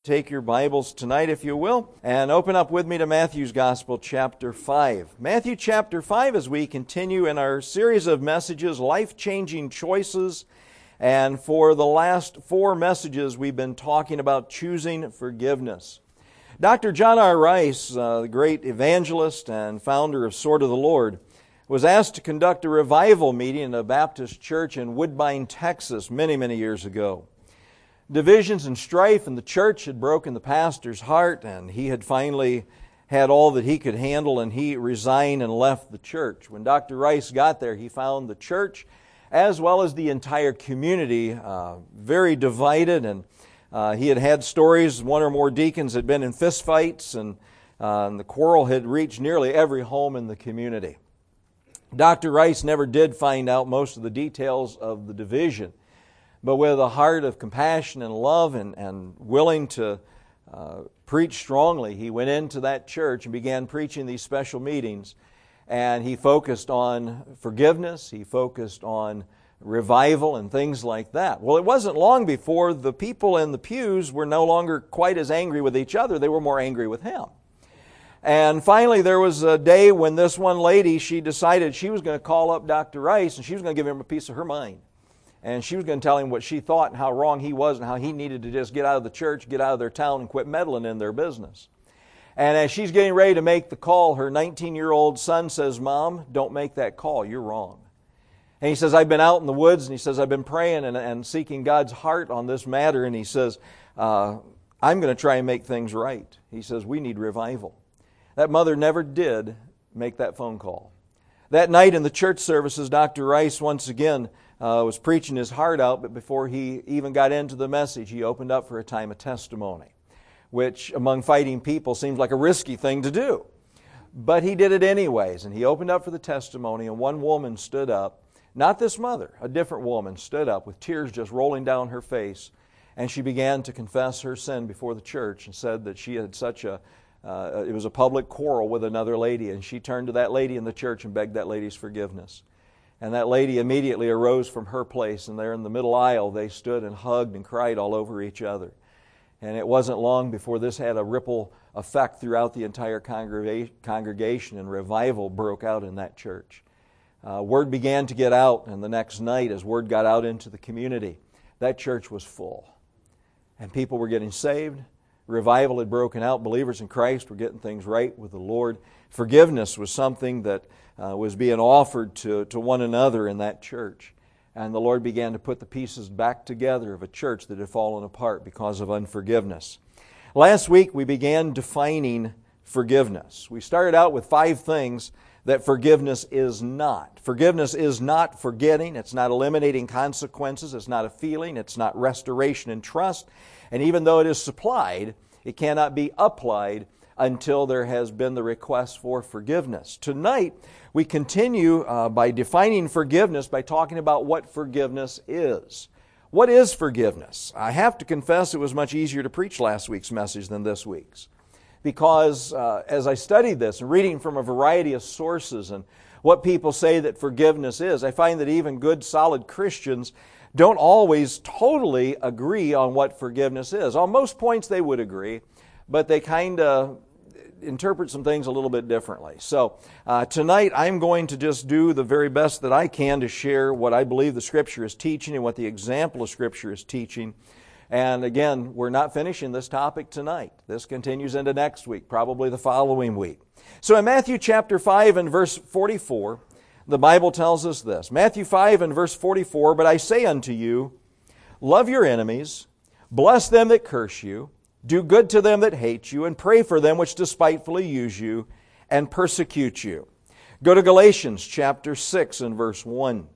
Take your Bibles tonight, if you will, and open up with me to Matthew's Gospel, chapter 5. Matthew chapter 5, as we continue in our series of messages, Life-Changing Choices. And for the last 4 messages, we've been talking about choosing forgiveness. Dr. John R. Rice, the great evangelist and founder of Sword of the Lord, was asked to conduct a revival meeting in a Baptist church in Woodbine, Texas, many years ago. Divisions and strife in the church had broken the pastor's heart, and he had finally had all that he could handle, and he resigned and left the church. When Dr. Rice got there, he found the church, as well as the entire community, very divided, and he had had stories. One or more deacons had been in fistfights, and the quarrel had reached nearly every home in the community. Dr. Rice never did find out most of the details of the division, but with a heart of compassion and love and willing to preach strongly, he went into that church and began preaching these special meetings. And he focused on forgiveness, he focused on revival and things like that. Well, it wasn't long before the people in the pews were no longer quite as angry with each other, they were more angry with him. And finally, there was a day when this one lady, she decided she was going to call up Dr. Rice and she was going to give him a piece of her mind. And she was going to tell him what she thought and how wrong he was and how he needed to just get out of the church, get out of their town, and quit meddling in their business. And as she's getting ready to make the call, her 19-year-old son says, "Mom, don't make that call. You're wrong." And he says, "I've been out in the woods," and he says, "I've been praying and seeking God's heart on this matter." And he says, "I'm going to try and make things right." He says, "We need revival." That mother never did make that phone call. That night in the church services, Dr. Rice once again was preaching his heart out, but before he even got into the message, he opened up for a time of testimony, which among fighting people seems like a risky thing to do. But he did it anyways, and he opened up for the testimony, and one woman stood up, not this mother, a different woman stood up with tears just rolling down her face, and she began to confess her sin before the church and said that she had it was a public quarrel with another lady, and she turned to that lady in the church and begged that lady's forgiveness. And that lady immediately arose from her place, and there in the middle aisle they stood and hugged and cried all over each other. And it wasn't long before this had a ripple effect throughout the entire congregation, and revival broke out in that church. Word began to get out, and the next night, as word got out into the community, that church was full. And people were getting saved. Revival had broken out. Believers in Christ were getting things right with the Lord. Forgiveness was something that was being offered to one another in that church. And the Lord began to put the pieces back together of a church that had fallen apart because of unforgiveness. Last week we began defining forgiveness. We started out with 5 things that forgiveness is not. Forgiveness is not forgetting. It's not eliminating consequences. It's not a feeling. It's not restoration and trust. And even though it is supplied, it cannot be applied until there has been the request for forgiveness. Tonight, we continue by defining forgiveness by talking about what forgiveness is. What is forgiveness? I have to confess it was much easier to preach last week's message than this week's. Because as I studied this and reading from a variety of sources and what people say that forgiveness is, I find that even good, solid Christians don't always totally agree on what forgiveness is. On most points they would agree, but they kind of interpret some things a little bit differently. So tonight I'm going to just do the very best that I can to share what I believe the Scripture is teaching and what the example of Scripture is teaching. And again, we're not finishing this topic tonight. This continues into next week, probably the following week. So in Matthew chapter 5 and verse 44, the Bible tells us this. Matthew 5 and verse 44, "But I say unto you, love your enemies, bless them that curse you, do good to them that hate you, and pray for them which despitefully use you and persecute you." Go to Galatians chapter 6 and verse 1.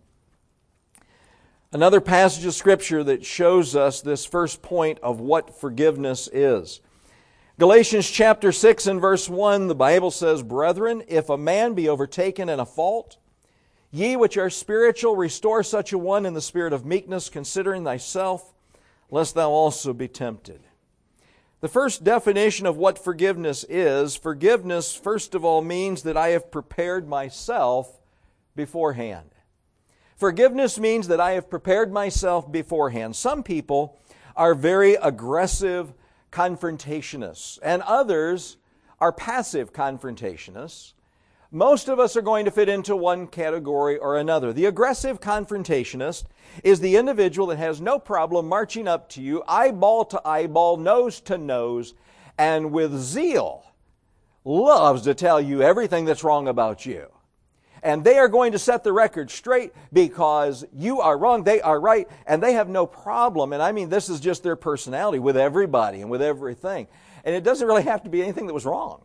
Another passage of Scripture that shows us this first point of what forgiveness is. Galatians chapter 6 and verse 1, the Bible says, "Brethren, if a man be overtaken in a fault, ye which are spiritual, restore such a one in the spirit of meekness, considering thyself, lest thou also be tempted." The first definition of what forgiveness is, forgiveness, first of all, means that I have prepared myself beforehand. Forgiveness means that I have prepared myself beforehand. Some people are very aggressive, confrontationists, and others are passive confrontationists. Most of us are going to fit into one category or another. The aggressive confrontationist is the individual that has no problem marching up to you, eyeball to eyeball, nose to nose, and with zeal loves to tell you everything that's wrong about you. And they are going to set the record straight because you are wrong, they are right, and they have no problem. And I mean, this is just their personality with everybody and with everything. And it doesn't really have to be anything that was wrong.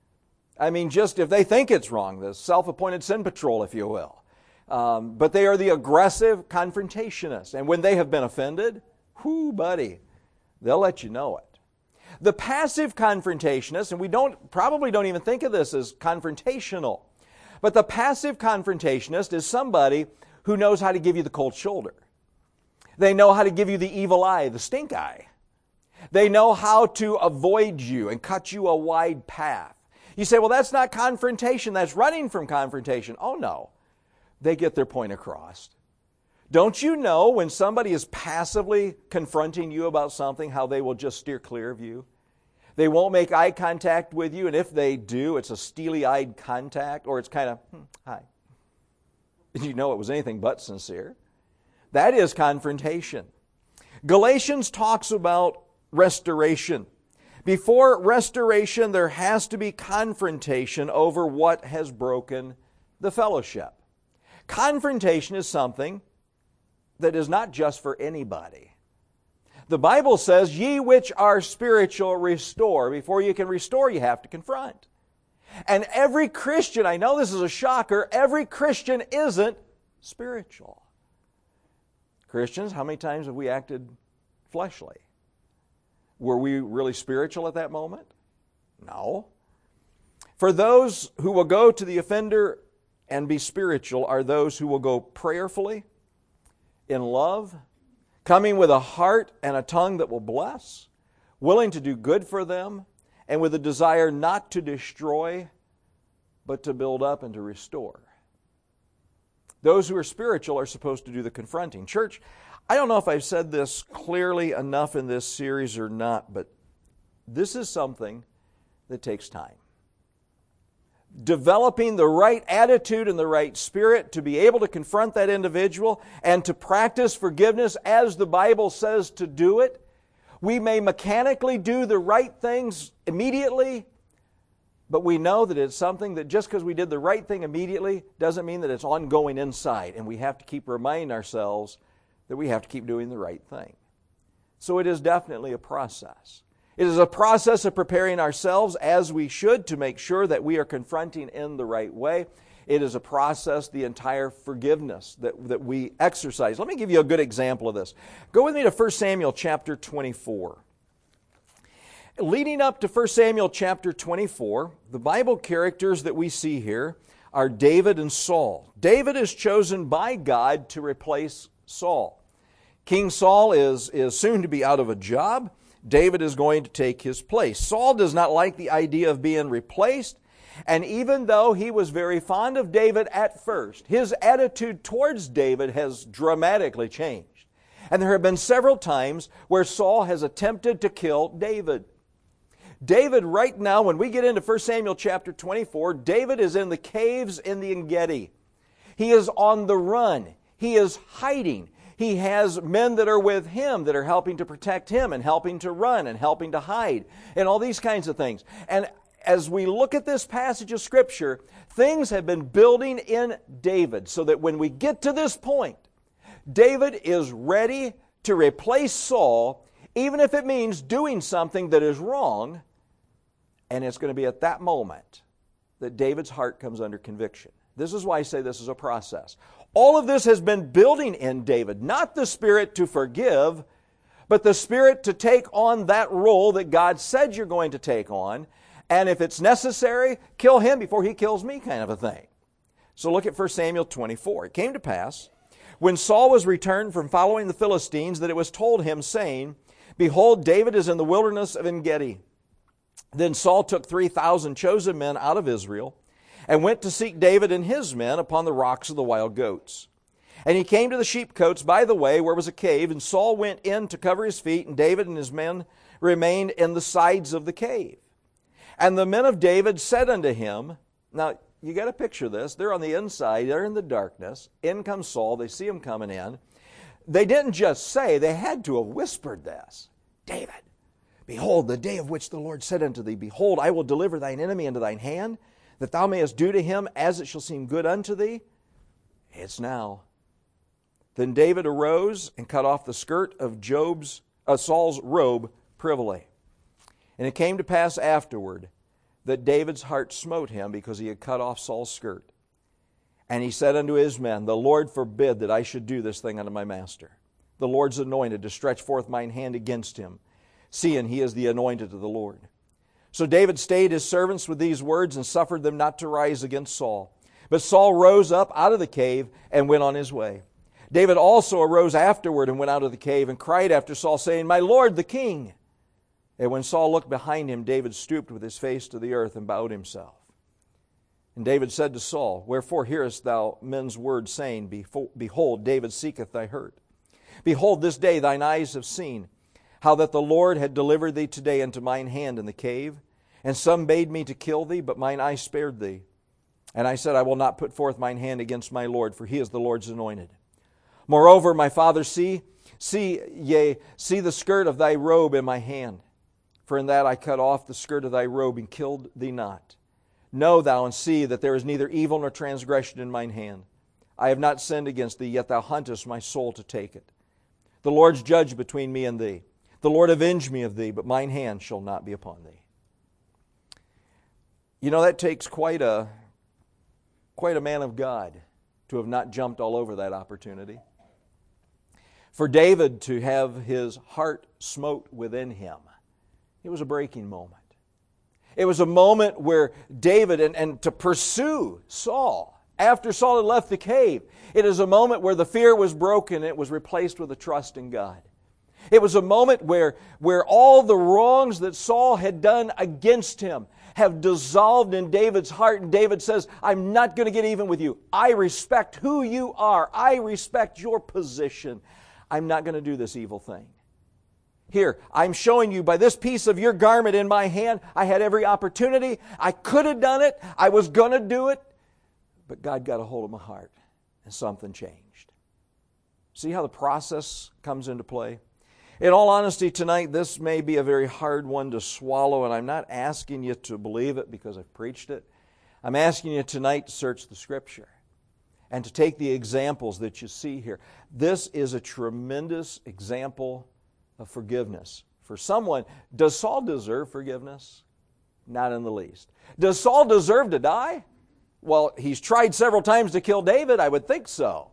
I mean, just if they think it's wrong, the self-appointed sin patrol, if you will. But they are the aggressive confrontationists. And when they have been offended, whoo, buddy, they'll let you know it. The passive confrontationist, and we probably don't even think of this as confrontational, but the passive confrontationist is somebody who knows how to give you the cold shoulder. They know how to give you the evil eye, the stink eye. They know how to avoid you and cut you a wide path. You say, well, that's not confrontation, that's running from confrontation. Oh, no. They get their point across. Don't you know when somebody is passively confronting you about something, how they will just steer clear of you? They won't make eye contact with you, and if they do, it's a steely-eyed contact, or it's kind of, hi. You know it was anything but sincere. That is confrontation. Galatians talks about restoration. Before restoration, there has to be confrontation over what has broken the fellowship. Confrontation is something that is not just for anybody. The Bible says, ye which are spiritual, restore. Before you can restore, you have to confront. And every Christian, I know this is a shocker, every Christian isn't spiritual. Christians, how many times have we acted fleshly? Were we really spiritual at that moment? No. For those who will go to the offender and be spiritual are those who will go prayerfully, in love, coming with a heart and a tongue that will bless, willing to do good for them, and with a desire not to destroy, but to build up and to restore. Those who are spiritual are supposed to do the confronting. Church, I don't know if I've said this clearly enough in this series or not, but this is something that takes time. Developing the right attitude and the right spirit to be able to confront that individual and to practice forgiveness as the Bible says to do it. We may mechanically do the right things immediately, but we know that it's something that just because we did the right thing immediately doesn't mean that it's ongoing inside, and we have to keep reminding ourselves that we have to keep doing the right thing. So it is definitely a process. It is a process of preparing ourselves as we should to make sure that we are confronting in the right way. It is a process, the entire forgiveness that we exercise. Let me give you a good example of this. Go with me to 1 Samuel chapter 24. Leading up to 1 Samuel chapter 24, the Bible characters that we see here are David and Saul. David is chosen by God to replace Saul. King Saul is soon to be out of a job. David is going to take his place. Saul does not like the idea of being replaced, and even though he was very fond of David at first, his attitude towards David has dramatically changed. And there have been several times where Saul has attempted to kill David. David, right now, when we get into 1 Samuel chapter 24, David is in the caves in the Engedi. He is on the run. He is hiding. He has men that are with him that are helping to protect him and helping to run and helping to hide and all these kinds of things. And as we look at this passage of Scripture, things have been building in David so that when we get to this point, David is ready to replace Saul, even if it means doing something that is wrong. And it's going to be at that moment that David's heart comes under conviction. This is why I say this is a process. All of this has been building in David, not the spirit to forgive, but the spirit to take on that role that God said you're going to take on, and if it's necessary, kill him before he kills me, kind of a thing. So look at 1 Samuel 24. It came to pass, when Saul was returned from following the Philistines, that it was told him, saying, Behold, David is in the wilderness of En-gedi. Then Saul took 3,000 chosen men out of Israel, and went to seek David and his men upon the rocks of the wild goats. And he came to the sheepcotes by the way, where was a cave, and Saul went in to cover his feet, and David and his men remained in the sides of the cave. And the men of David said unto him, now you got to picture this, they're on the inside, they're in the darkness, in comes Saul, they see him coming in. They didn't just say, they had to have whispered this. David, behold, the day of which the Lord said unto thee, behold, I will deliver thine enemy into thine hand, that thou mayest do to him as it shall seem good unto thee. It's now. Then David arose and cut off the skirt of Saul's robe privily. And it came to pass afterward that David's heart smote him because he had cut off Saul's skirt. And he said unto his men, the Lord forbid that I should do this thing unto my master. The Lord's anointed to stretch forth mine hand against him, seeing he is the anointed of the Lord. So David stayed his servants with these words and suffered them not to rise against Saul. But Saul rose up out of the cave and went on his way. David also arose afterward and went out of the cave and cried after Saul, saying, my Lord the king. And when Saul looked behind him, David stooped with his face to the earth and bowed himself. And David said to Saul, wherefore hearest thou men's words, saying, behold, David seeketh thy hurt. Behold, this day thine eyes have seen how that the Lord had delivered thee today into mine hand in the cave. And some bade me to kill thee, but mine eye spared thee. And I said, I will not put forth mine hand against my Lord, for he is the Lord's anointed. Moreover, my father, see the skirt of thy robe in my hand. For in that I cut off the skirt of thy robe and killed thee not. Know thou and see that there is neither evil nor transgression in mine hand. I have not sinned against thee, yet thou huntest my soul to take it. The Lord's judge between me and thee. The Lord avenge me of thee, but mine hand shall not be upon thee. You know, that takes quite a man of God to have not jumped all over that opportunity. For David to have his heart smote within him, it was a breaking moment. It was a moment where David, and to pursue Saul, after Saul had left the cave, it is a moment where the fear was broken, it was replaced with a trust in God. It was a moment where all the wrongs that Saul had done against him have dissolved in David's heart, and David says, I'm not going to get even with you. I respect who you are. I respect your position. I'm not going to do this evil thing. Here, I'm showing you by this piece of your garment in my hand, I had every opportunity. I could have done it. I was going to do it. But God got a hold of my heart, and something changed. See how the process comes into play? In all honesty, tonight, this may be a very hard one to swallow, and I'm not asking you to believe it because I've preached it. I'm asking you tonight to search the Scripture and to take the examples that you see here. This is a tremendous example of forgiveness. For someone, does Saul deserve forgiveness? Not in the least. Does Saul deserve to die? Well, he's tried several times to kill David. I would think so.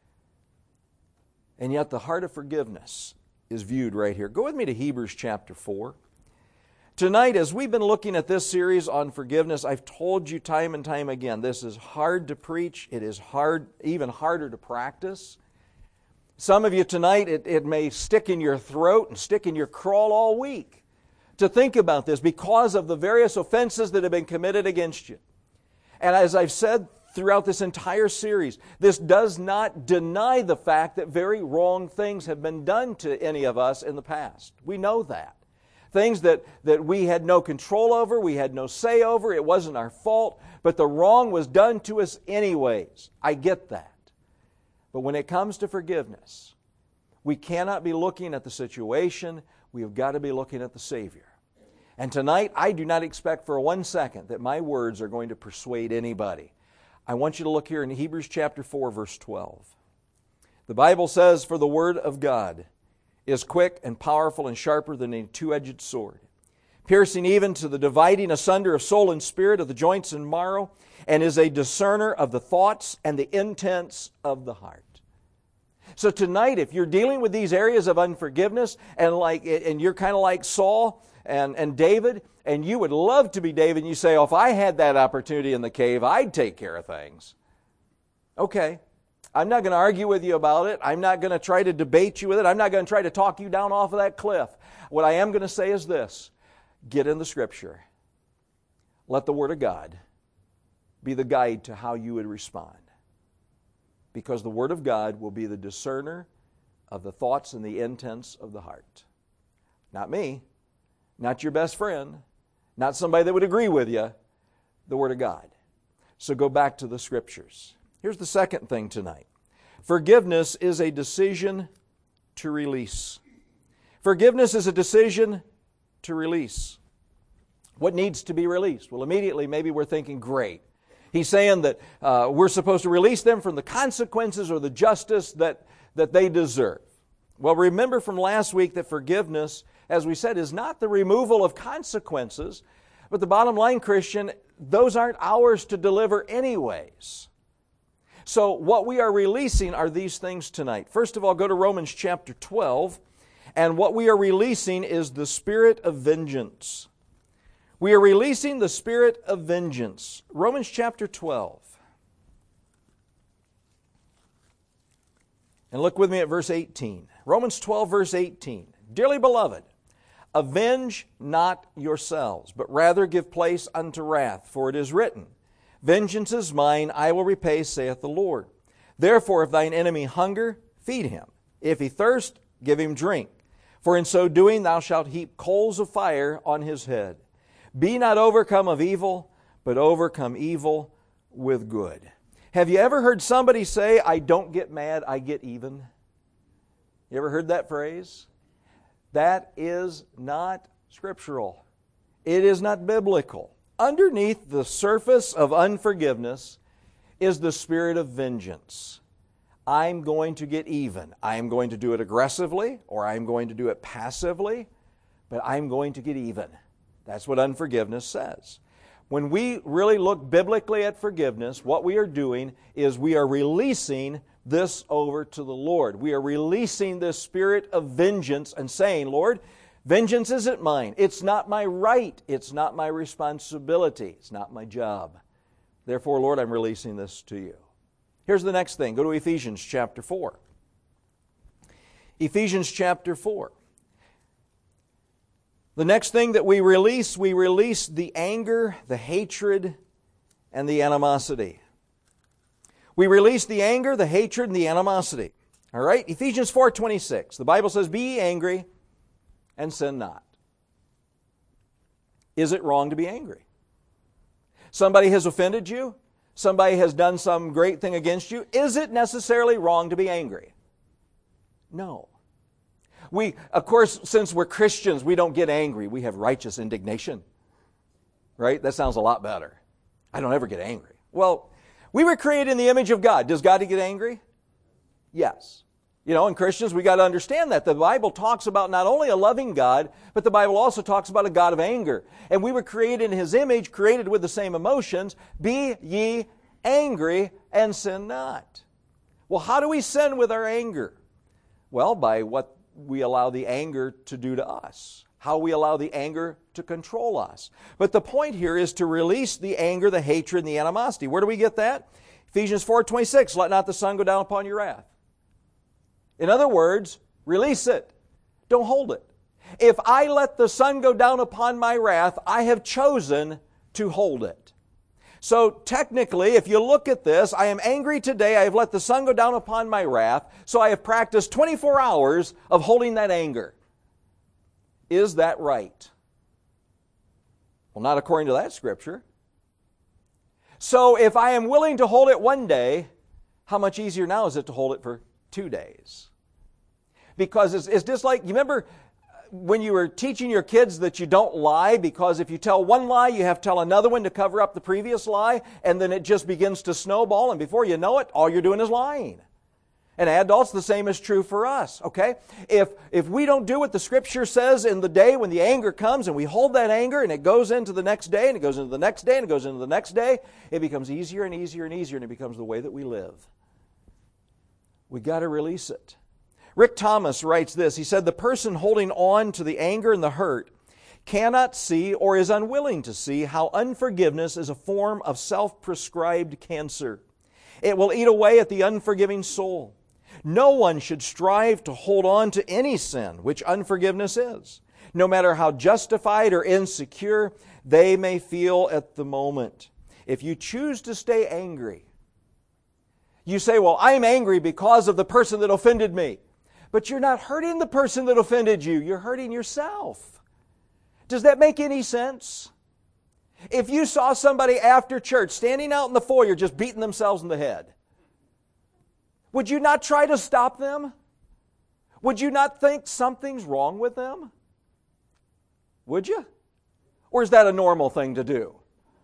And yet the heart of forgiveness is viewed right here. Go with me to Hebrews chapter 4. Tonight, as we've been looking at this series on forgiveness, I've told you time and time again, this is hard to preach. It is hard, even harder to practice. Some of you tonight, it may stick in your throat and stick in your crawl all week to think about this because of the various offenses that have been committed against you. And as I've said throughout this entire series, this does not deny the fact that very wrong things have been done to any of us in the past. We know that. Things that we had no control over, we had no say over, it wasn't our fault, but the wrong was done to us anyways. I get that. But when it comes to forgiveness, we cannot be looking at the situation, we have got to be looking at the Savior. And tonight, I do not expect for 1 second that my words are going to persuade anybody. I want you to look here in Hebrews chapter 4, verse 12. The Bible says, for the word of God is quick and powerful and sharper than a two-edged sword, piercing even to the dividing asunder of soul and spirit, of the joints and marrow, and is a discerner of the thoughts and the intents of the heart. So tonight, if you're dealing with these areas of unforgiveness, and you're kind of like Saul and David, and you would love to be David, and you say, oh, if I had that opportunity in the cave, I'd take care of things. Okay. I'm not going to argue with you about it. I'm not going to try to debate you with it. I'm not going to try to talk you down off of that cliff. What I am going to say is this. Get in the Scripture. Let the Word of God be the guide to how you would respond. Because the Word of God will be the discerner of the thoughts and the intents of the heart. Not me. not your best friend, not somebody that would agree with you, the Word of God. So go back to the Scriptures. Here's the second thing tonight. Forgiveness is a decision to release. Forgiveness is a decision to release. What needs to be released? Well, immediately maybe we're thinking, great. He's saying that we're supposed to release them from the consequences or the justice that they deserve. Well, remember from last week that forgiveness, as we said, is not the removal of consequences, but the bottom line, Christian, those aren't ours to deliver anyways. So what we are releasing are these things tonight. First of all, go to Romans chapter 12, and what we are releasing is the spirit of vengeance. We are releasing the spirit of vengeance. Romans chapter 12. And look with me at verse 18. Romans 12, verse 18. Dearly beloved, avenge not yourselves, but rather give place unto wrath, for it is written, Vengeance is mine, I will repay, saith the Lord. Therefore, if thine enemy hunger, feed him. If he thirst, give him drink. For in so doing thou shalt heap coals of fire on his head. Be not overcome of evil, but overcome evil with good. Have you ever heard somebody say, I don't get mad, I get even? You ever heard that phrase? That is not scriptural. It is not biblical. Underneath the surface of unforgiveness is the spirit of vengeance. I'm going to get even. I'm going to do it aggressively, or I'm going to do it passively, but I'm going to get even. That's what unforgiveness says. When we really look biblically at forgiveness, what we are doing is we are releasing this over to the Lord. We are releasing this spirit of vengeance and saying, Lord, vengeance isn't mine. It's not my right. It's not my responsibility. It's not my job. Therefore, Lord, I'm releasing this to you. Here's the next thing. Go to Ephesians chapter 4. Ephesians chapter 4. The next thing that we release the anger, the hatred, and the animosity. We release the anger, the hatred, and the animosity. All right? Ephesians 4:26. The Bible says, Be ye angry and sin not. Is it wrong to be angry? Somebody has offended you? Somebody has done some great thing against you? Is it necessarily wrong to be angry? No. Of course, since we're Christians, we don't get angry. We have righteous indignation. Right? That sounds a lot better. I don't ever get angry. Well, we were created in the image of God. Does God get angry? Yes. You know, in Christians, we got to understand that. The Bible talks about not only a loving God, but the Bible also talks about a God of anger. And we were created in His image, created with the same emotions. Be ye angry and sin not. Well, how do we sin with our anger? Well, by what we allow the anger to do to us. How we allow the anger to control us. But the point here is to release the anger, the hatred, and the animosity. Where do we get that? Ephesians 4:26, let not the sun go down upon your wrath. In other words, release it. Don't hold it. If I let the sun go down upon my wrath, I have chosen to hold it. So technically, if you look at this, I am angry today, I have let the sun go down upon my wrath, so I have practiced 24 hours of holding that anger. Is that right? Well, not according to that scripture. So if I am willing to hold it one day, how much easier now is it to hold it for 2 days? Because it's just like, you remember when you were teaching your kids that you don't lie, because if you tell one lie, you have to tell another one to cover up the previous lie, and then it just begins to snowball, and before you know it, all you're doing is lying. And adults, the same is true for us, okay? If we don't do what the Scripture says in the day when the anger comes, and we hold that anger, and it goes into the next day, and it goes into the next day, and it goes into the next day, it becomes easier and easier and easier, and it becomes the way that we live. We got to release it. Rick Thomas writes this. He said, the person holding on to the anger and the hurt cannot see or is unwilling to see how unforgiveness is a form of self-prescribed cancer. It will eat away at the unforgiving soul. No one should strive to hold on to any sin, which unforgiveness is, no matter how justified or insecure they may feel at the moment. If you choose to stay angry, you say, well, I'm angry because of the person that offended me. But you're not hurting the person that offended you. You're hurting yourself. Does that make any sense? If you saw somebody after church standing out in the foyer just beating themselves in the head, would you not try to stop them? Would you not think something's wrong with them? Would you? Or is that a normal thing to do?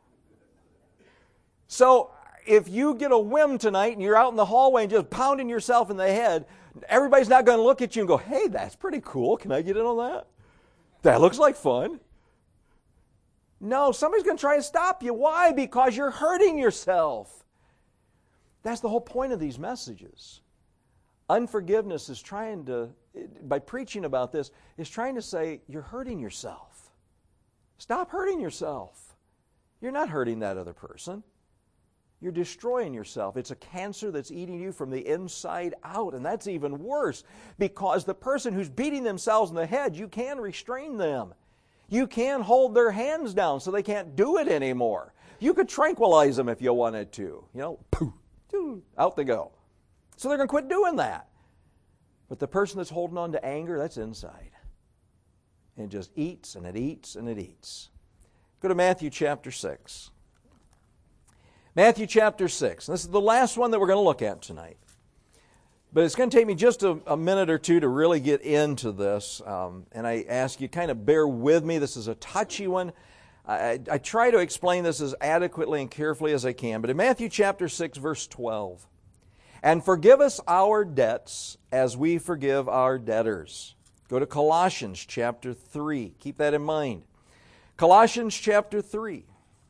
So, if you get a whim tonight and you're out in the hallway and just pounding yourself in the head, everybody's not going to look at you and go, hey, that's pretty cool. Can I get in on that? That looks like fun. No, somebody's going to try to stop you. Why? Because you're hurting yourself. That's the whole point of these messages. Unforgiveness is trying to, by preaching about this, is trying to say, you're hurting yourself. Stop hurting yourself. You're not hurting that other person. You're destroying yourself. It's a cancer that's eating you from the inside out, and that's even worse because the person who's beating themselves in the head, you can restrain them. You can hold their hands down so they can't do it anymore. You could tranquilize them if you wanted to. Poof, out they go. So they're going to quit doing that. But the person that's holding on to anger, that's inside. And it just eats and it eats and it eats. Go to Matthew chapter 6. Matthew chapter 6. This is the last one that we're going to look at tonight. But it's going to take me just a minute or two to really get into this. And I ask you kind of bear with me. This is a touchy one. I try to explain this as adequately and carefully as I can. But in Matthew chapter 6, verse 12, and forgive us our debts as we forgive our debtors. Go to Colossians chapter 3. Keep that in mind. Colossians chapter 3.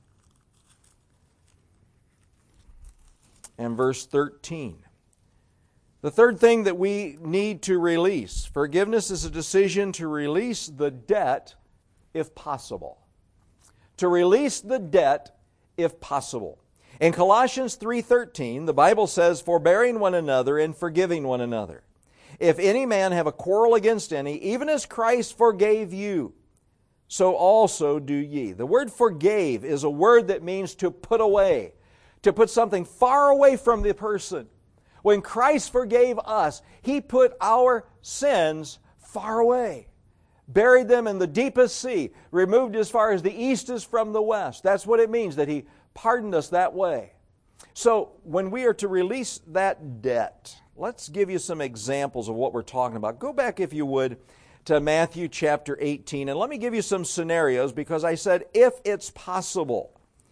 And verse 13. The third thing that we need to release. Forgiveness is a decision to release the debt if possible. To release the debt if possible. In Colossians 3:13, the Bible says, forbearing one another and forgiving one another. If any man have a quarrel against any, even as Christ forgave you, so also do ye. The word forgave is a word that means to put away. To put something far away from the person. When Christ forgave us, He put our sins far away. Buried them in the deepest sea. Removed as far as the east is from the west. That's what it means, that He pardoned us that way. So, when we are to release that debt, let's give you some examples of what we're talking about. Go back, if you would, to Matthew chapter 18, and let me give you some scenarios, because I said, if it's possible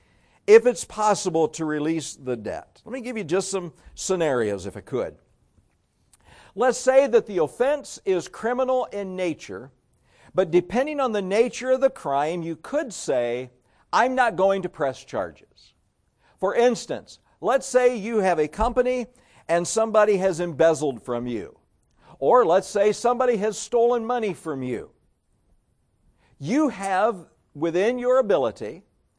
to release the debt. Let me give you just some scenarios, if I could. Let's say that the offense is criminal in nature, but depending on the nature of the crime, you could say, I'm not going to press charges. For instance, let's say you have a company and somebody has embezzled from you. Or let's say somebody has stolen money from you. You have, within your ability,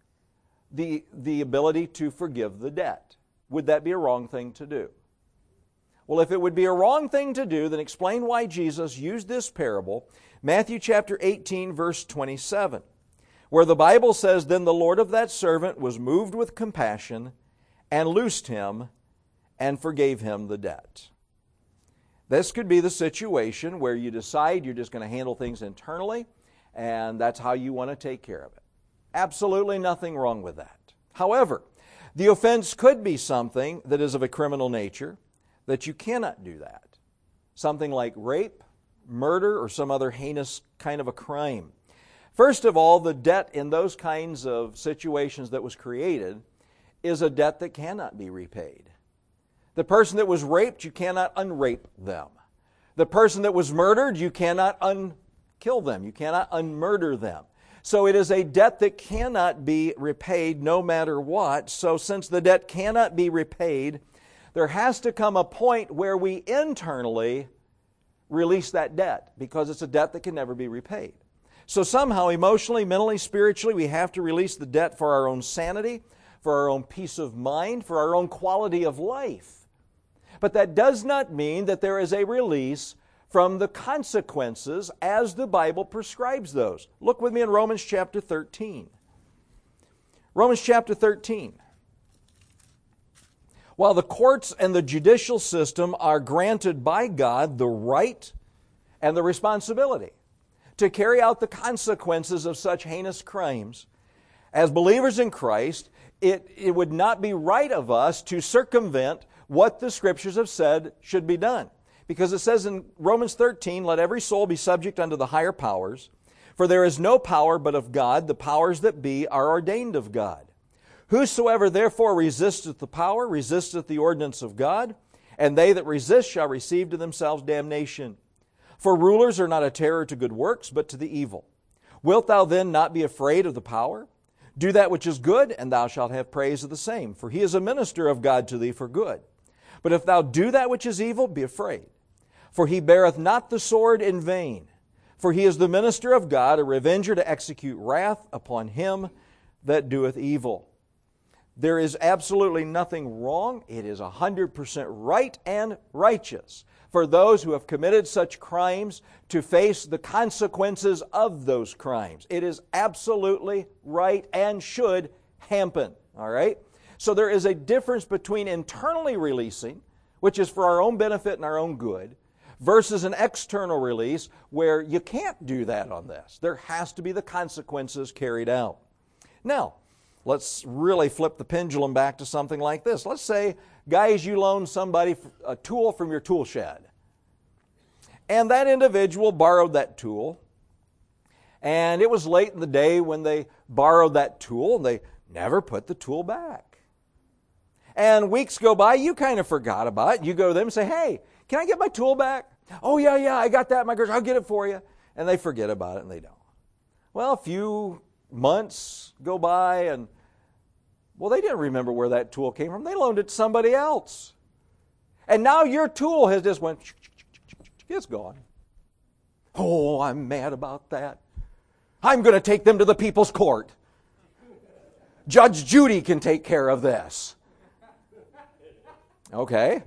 the ability to forgive the debt. Would that be a wrong thing to do? Well, if it would be a wrong thing to do, then explain why Jesus used this parable, Matthew chapter 18, verse 27, where the Bible says, then the Lord of that servant was moved with compassion and loosed him and forgave him the debt. This could be the situation where you decide you're just going to handle things internally, and that's how you want to take care of it. Absolutely nothing wrong with that. However, the offense could be something that is of a criminal nature, that you cannot do that. Something like rape, murder, or some other heinous kind of a crime. First of all, the debt in those kinds of situations that was created is a debt that cannot be repaid. The person that was raped, you cannot unrape them. The person that was murdered, you cannot unkill them. You cannot unmurder them. So it is a debt that cannot be repaid no matter what. So since the debt cannot be repaid, there has to come a point where we internally release that debt, because it's a debt that can never be repaid. So somehow, emotionally, mentally, spiritually, we have to release the debt for our own sanity, for our own peace of mind, for our own quality of life. But that does not mean that there is a release from the consequences as the Bible prescribes those. Look with me in Romans chapter 13. Romans chapter 13. While the courts and the judicial system are granted by God the right and the responsibility to carry out the consequences of such heinous crimes. As believers in Christ, it would not be right of us to circumvent what the Scriptures have said should be done. Because it says in Romans 13, let every soul be subject unto the higher powers, for there is no power but of God, the powers that be are ordained of God. Whosoever therefore resisteth the power, resisteth the ordinance of God, and they that resist shall receive to themselves damnation. For rulers are not a terror to good works, but to the evil. Wilt thou then not be afraid of the power? Do that which is good, and thou shalt have praise of the same, for he is a minister of God to thee for good. But if thou do that which is evil, be afraid. For he beareth not the sword in vain. For he is the minister of God, a revenger to execute wrath upon him that doeth evil. There is absolutely nothing wrong. It is 100% right and righteous for those who have committed such crimes to face the consequences of those crimes. It is absolutely right and should happen. All right? So there is a difference between internally releasing, which is for our own benefit and our own good, versus an external release where you can't do that on this. There has to be the consequences carried out. Now, let's really flip the pendulum back to something like this. Let's say, guys, you loaned somebody a tool from your tool shed. And that individual borrowed that tool. And it was late in the day when they borrowed that tool, and they never put the tool back. And weeks go by, you kind of forgot about it. You go to them and say, hey, can I get my tool back? Oh, yeah, I got that in my garage. I'll get it for you. And they forget about it, and they don't. Well, a few months go by, and, well, they didn't remember where that tool came from. They loaned it to somebody else. And now your tool has just went, it's gone. Oh, I'm mad about that. I'm going to take them to the people's court. Judge Judy can take care of this. Okay.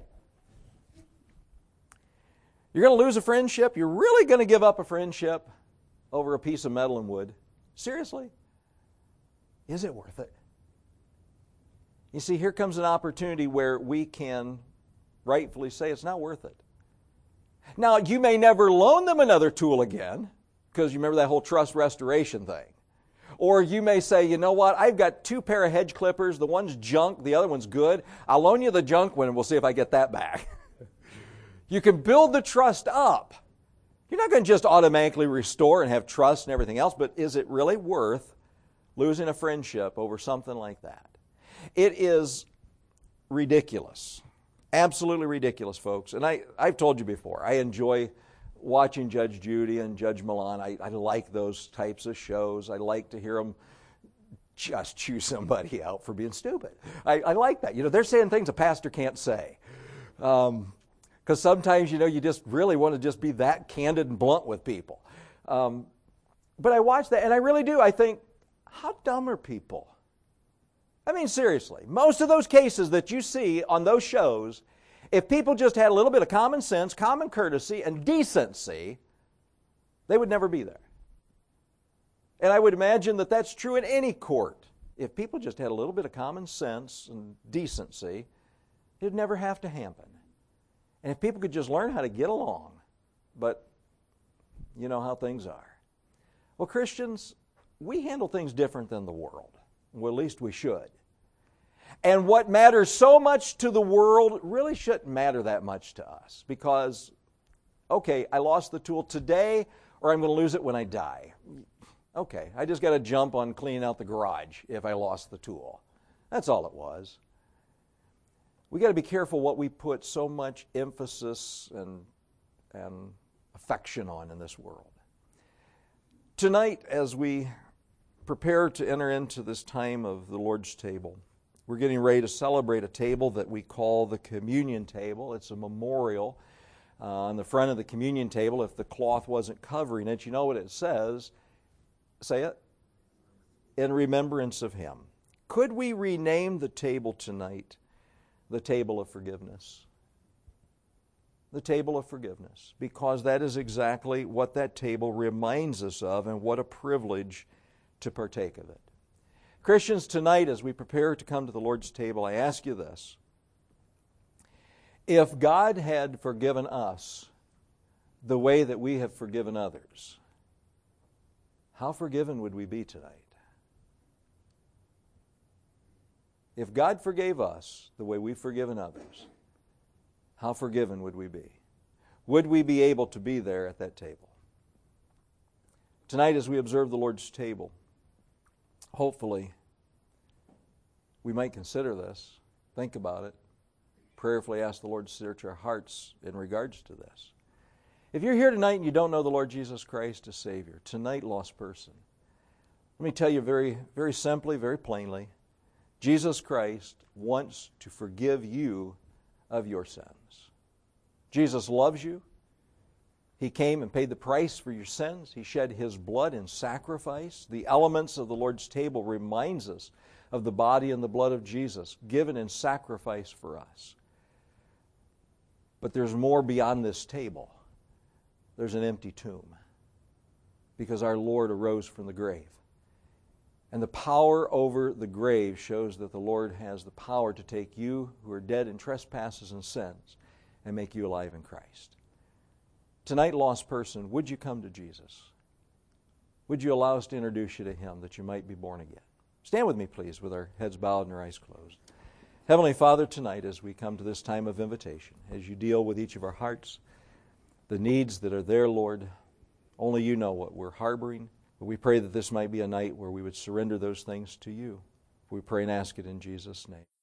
You're going to lose a friendship? You're really going to give up a friendship over a piece of metal and wood? Seriously? Is it worth it? You see, here comes an opportunity where we can rightfully say it's not worth it. Now, you may never loan them another tool again, because you remember that whole trust restoration thing. Or you may say, you know what, I've got 2 pair of hedge clippers. The one's junk, the other one's good. I'll loan you the junk one and we'll see if I get that back. You can build the trust up. You're not going to just automatically restore and have trust and everything else, but is it really worth losing a friendship over something like that? It is ridiculous. Absolutely ridiculous, folks. And I've told you before, I enjoy watching Judge Judy and Judge Milan. I like those types of shows. I like to hear them just chew somebody out for being stupid. I like that. You know, they're saying things a pastor can't say. Because sometimes, you know, you just really want to just be that candid and blunt with people. But I watch that, and I really do. I think, how dumb are people? I mean, seriously, most of those cases that you see on those shows, if people just had a little bit of common sense, common courtesy, and decency, they would never be there. And I would imagine that that's true in any court. If people just had a little bit of common sense and decency, it'd never have to happen. And if people could just learn how to get along, but you know how things are. Well, Christians, we handle things different than the world. Well, at least we should. And what matters so much to the world really shouldn't matter that much to us. Because, okay, I lost the tool today, or I'm going to lose it when I die. Okay, I just got to jump on cleaning out the garage if I lost the tool. That's all it was. We got to be careful what we put so much emphasis and affection on in this world. Tonight, as we prepare to enter into this time of the Lord's table, we're getting ready to celebrate a table that we call the communion table. It's a memorial. On the front of the communion table, if the cloth wasn't covering it, you know what it says? Say it. In remembrance of Him. Could we rename the table tonight the table of forgiveness? The table of forgiveness. Because that is exactly what that table reminds us of, and what a privilege to partake of it. Christians, tonight as we prepare to come to the Lord's table, I ask you this. If God had forgiven us the way that we have forgiven others, how forgiven would we be tonight? If God forgave us the way we've forgiven others, how forgiven would we be? Would we be able to be there at that table? Tonight, as we observe the Lord's table, hopefully we might consider this, think about it, prayerfully ask the Lord to search our hearts in regards to this. If you're here tonight and you don't know the Lord Jesus Christ as Savior, tonight, lost person, let me tell you very, very simply, very plainly, Jesus Christ wants to forgive you of your sins. Jesus loves you. He came and paid the price for your sins. He shed His blood in sacrifice. The elements of the Lord's table reminds us of the body and the blood of Jesus given in sacrifice for us. But there's more beyond this table. There's an empty tomb because our Lord arose from the grave. And the power over the grave shows that the Lord has the power to take you who are dead in trespasses and sins and make you alive in Christ. Tonight, lost person, would you come to Jesus? Would you allow us to introduce you to Him that you might be born again? Stand with me, please, with our heads bowed and our eyes closed. Heavenly Father, tonight as we come to this time of invitation, as you deal with each of our hearts, the needs that are there, Lord, only you know what we're harboring. But we pray that this might be a night where we would surrender those things to you. We pray and ask it in Jesus' name.